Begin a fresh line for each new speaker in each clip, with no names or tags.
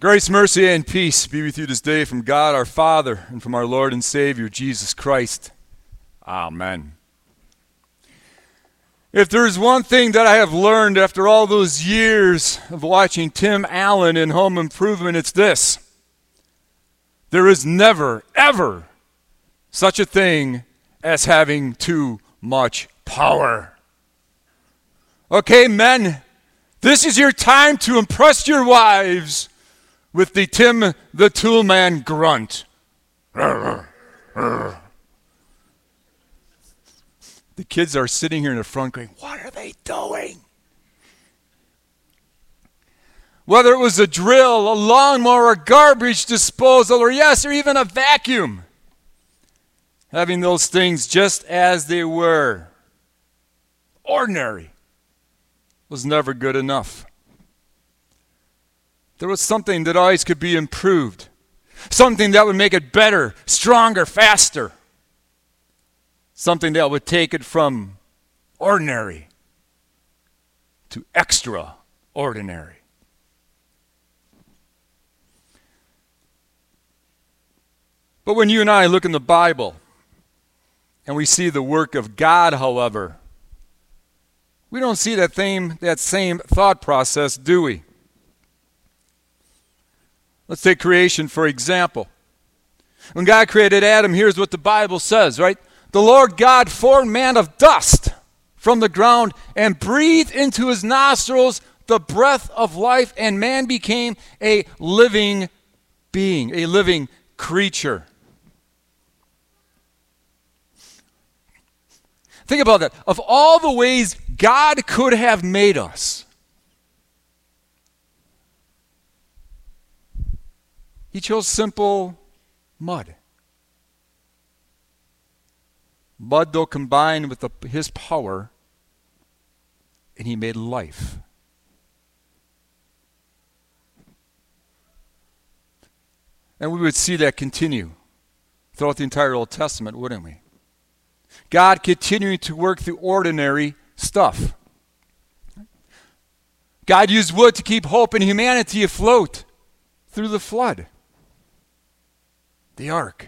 Grace, mercy, and peace be with you this day from God our Father and from our Lord and Savior, Jesus Christ. Amen. If there's one thing that I have learned after all those years of watching Tim Allen in Home Improvement, it's this. There is never, ever such a thing as having too much power. Okay, men, this is your time to impress your wives with the Tim the Toolman grunt. The kids are sitting here in the front going, what are they doing? Whether it was a drill, a lawnmower, a garbage disposal, or yes, or even a vacuum. Having those things just as they were, ordinary, was never good enough. There was something that always could be improved. Something that would make it better, stronger, faster. Something that would take it from ordinary to extraordinary. But when you and I look in the Bible and we see the work of God, however, we don't see that same thought process, do we? Let's take creation for example. When God created Adam, here's what the Bible says, right? The Lord God formed man of dust from the ground and breathed into his nostrils the breath of life, and man became a living being, a living creature. Think about that. Of all the ways God could have made us, He chose simple mud. Mud, though, combined with his power, and he made life. And we would see that continue throughout the entire Old Testament, wouldn't we? God continuing to work through ordinary stuff. God used wood to keep hope in humanity afloat through the flood. The ark.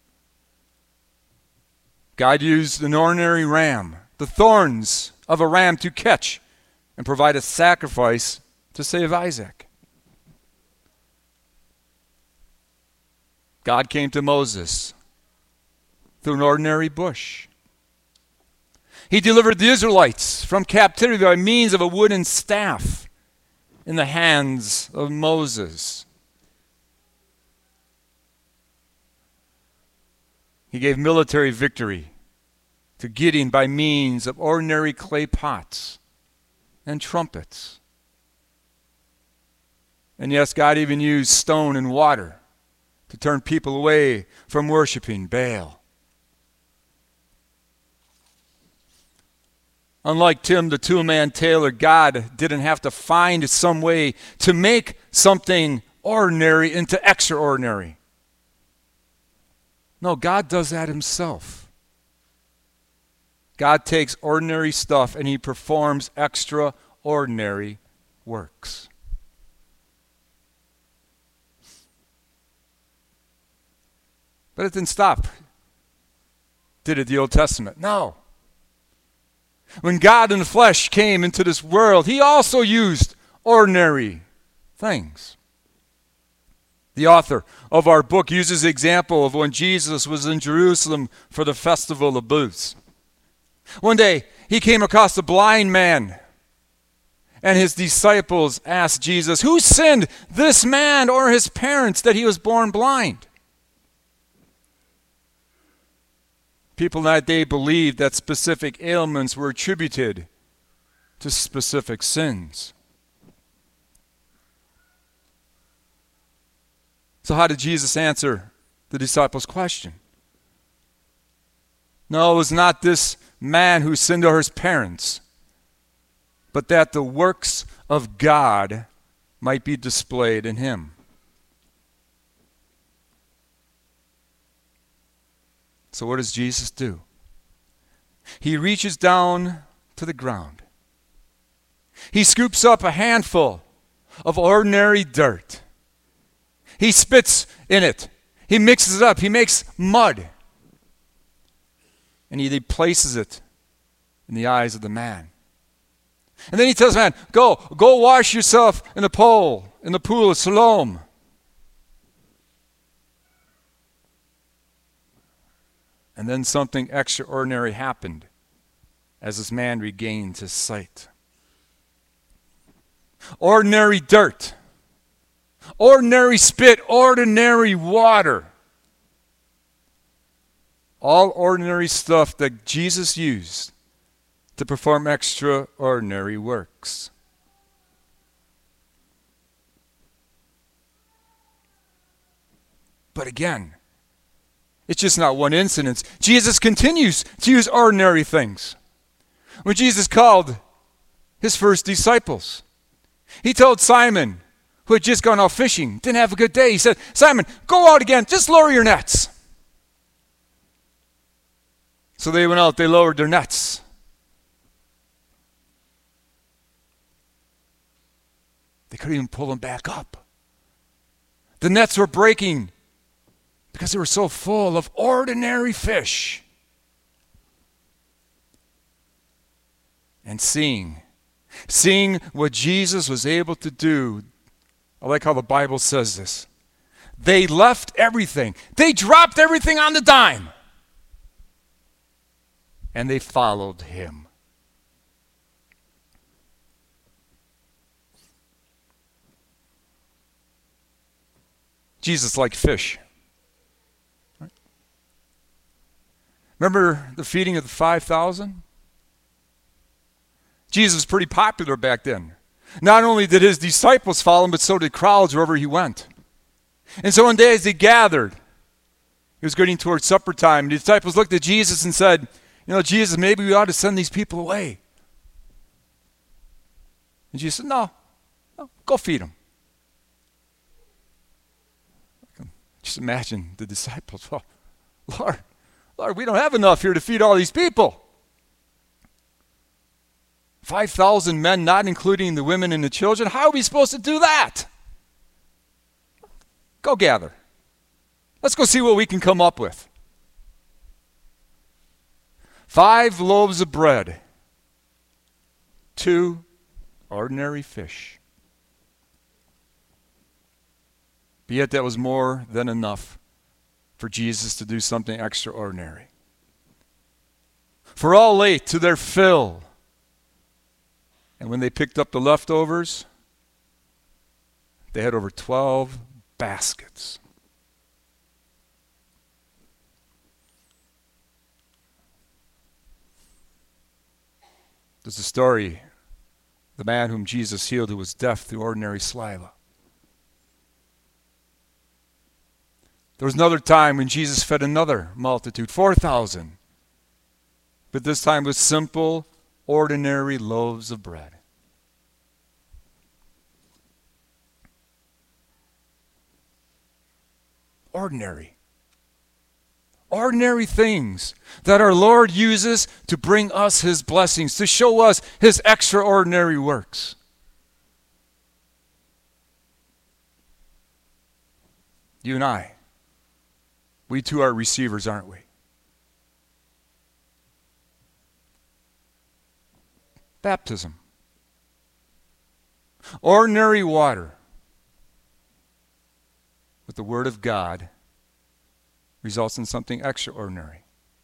God used an ordinary ram, the thorns of a ram, to catch and provide a sacrifice to save Isaac. God came to Moses through an ordinary bush. He delivered the Israelites from captivity by means of a wooden staff in the hands of Moses. He gave military victory to Gideon by means of ordinary clay pots and trumpets. And yes, God even used stone and water to turn people away from worshiping Baal. Unlike Tim the Toolman Taylor, God didn't have to find some way to make something ordinary into extraordinary. No, God does that himself. God takes ordinary stuff and he performs extraordinary works. But it didn't stop, did it, the Old Testament? No. When God in the flesh came into this world, he also used ordinary things. The author of our book uses the example of when Jesus was in Jerusalem for the Festival of Booths. One day, he came across a blind man, and his disciples asked Jesus, "Who sinned, this man or his parents, that he was born blind?" People in that day believed that specific ailments were attributed to specific sins. So how did Jesus answer the disciples' question? No, it was not this man who sinned or his parents, but that the works of God might be displayed in him. So what does Jesus do? He reaches down to the ground. He scoops up a handful of ordinary dirt He spits in it. He mixes it up. He makes mud. And he places it in the eyes of the man. And then he tells the man, go wash yourself in the pool of Siloam. And then something extraordinary happened as this man regained his sight. Ordinary dirt, ordinary spit, ordinary water. All ordinary stuff that Jesus used to perform extraordinary works. But again, it's just not one incident. Jesus continues to use ordinary things. When Jesus called his first disciples, he told Simon, who had just gone out fishing, didn't have a good day, he said, Simon, go out again, just lower your nets. So they went out, they lowered their nets. They couldn't even pull them back up. The nets were breaking because they were so full of ordinary fish. And seeing what Jesus was able to do. I like how the Bible says this. They left everything. They dropped everything on the dime. And they followed him. Jesus liked fish. Right? Remember the feeding of the 5,000? Jesus was pretty popular back then. Not only did his disciples follow him, but so did crowds wherever he went. And so one day as they gathered, it was getting towards supper time, and the disciples looked at Jesus and said, Jesus, maybe we ought to send these people away. And Jesus said, no, go feed them. Just imagine the disciples, oh, Lord, we don't have enough here to feed all these people. 5,000 men, not including the women and the children. How are we supposed to do that? Go gather. Let's go see what we can come up with. 5 loaves of bread. 2 ordinary fish. But yet that was more than enough for Jesus to do something extraordinary. For all ate to their fill. And when they picked up the leftovers, they had over 12 baskets. There's a story, the man whom Jesus healed who was deaf through ordinary saliva. There was another time when Jesus fed another multitude, 4,000. But this time with simple, ordinary loaves of bread. Ordinary things that our Lord uses to bring us his blessings, to show us his extraordinary works. You and I, we too are receivers, aren't we? Baptism. Ordinary water with the Word of God results in something extraordinary.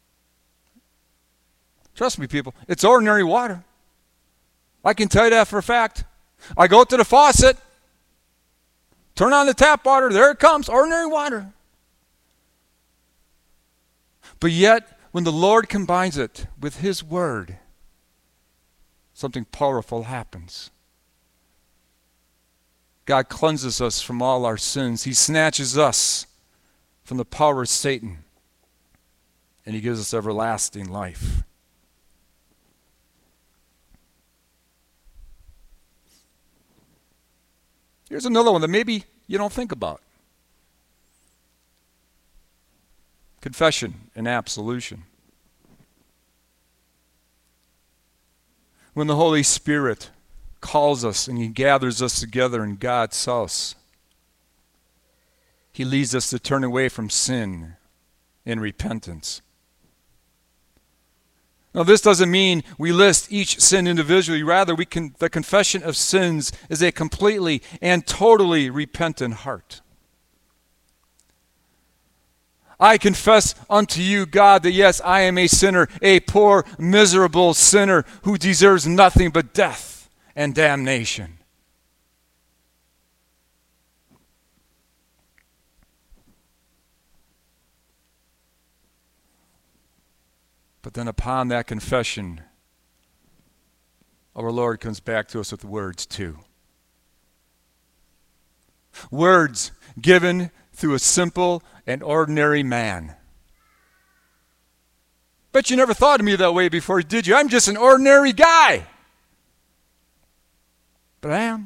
Trust me, people, it's ordinary water. I can tell you that for a fact. I go to the faucet, turn on the tap water, there it comes, ordinary water. But yet, when the Lord combines it with his Word, something powerful happens. God cleanses us from all our sins. He snatches us from the power of Satan. And he gives us everlasting life. Here's another one that maybe you don't think about. Confession and absolution. When the Holy Spirit calls us and he gathers us together in God's house, He leads us to turn away from sin in repentance. Now, this doesn't mean we list each sin individually. Rather, the confession of sins is a completely and totally repentant heart. I confess unto you, God, that yes, I am a sinner, a poor, miserable sinner who deserves nothing but death and damnation. But then upon that confession, our Lord comes back to us with words too. Words given through a simple and ordinary man. Bet you never thought of me that way before, did you? I'm just an ordinary guy. But I am.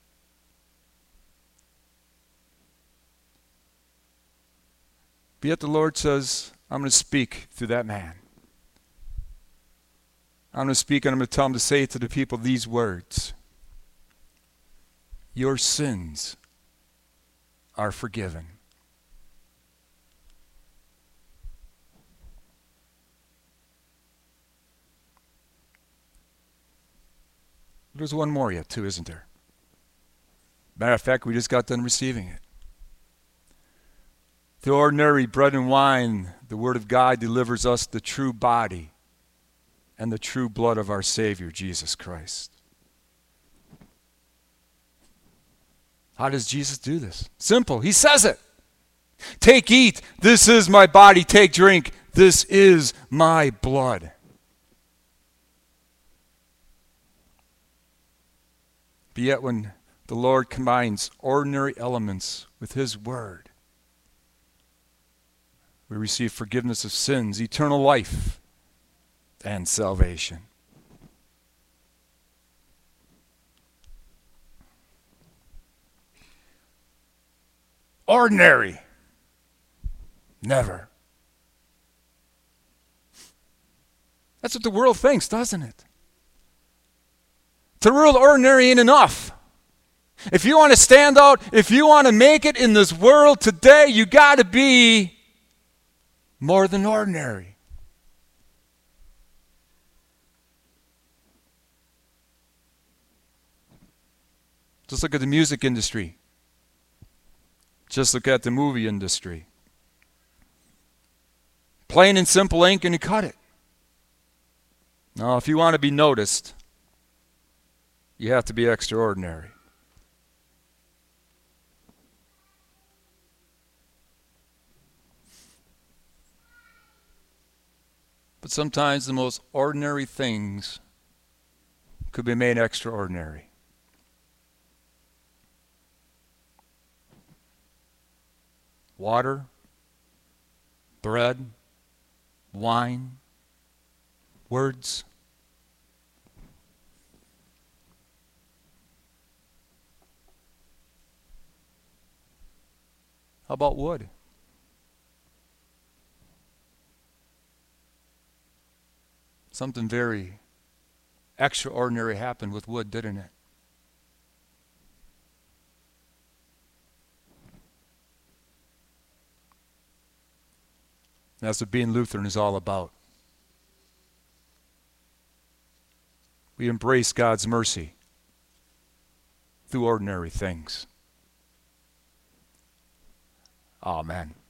But yet the Lord says, I'm going to speak through that man. I'm going to speak and I'm going to tell him to say to the people these words. Your sins are forgiven. There's one more yet too, isn't there? Matter of fact, we just got done receiving it. The ordinary bread and wine, the Word of God delivers us the true body and the true blood of our Savior, Jesus Christ. How does Jesus do this? Simple. He says it. Take, eat. This is my body. Take, drink. This is my blood. But yet when the Lord combines ordinary elements with His Word, we receive forgiveness of sins, eternal life, and salvation. Ordinary. Never. That's what the world thinks, doesn't it? The world ordinary ain't enough. If you want to stand out, if you want to make it in this world today, you got to be more than ordinary. Just look at the music industry. Just look at the movie industry. Plain and simple ain't going to cut it. Now, if you want to be noticed, you have to be extraordinary. But sometimes the most ordinary things could be made extraordinary. Water, bread, wine, words. How about wood? Something very extraordinary happened with wood, didn't it? That's what being Lutheran is all about. We embrace God's mercy through ordinary things. Amen.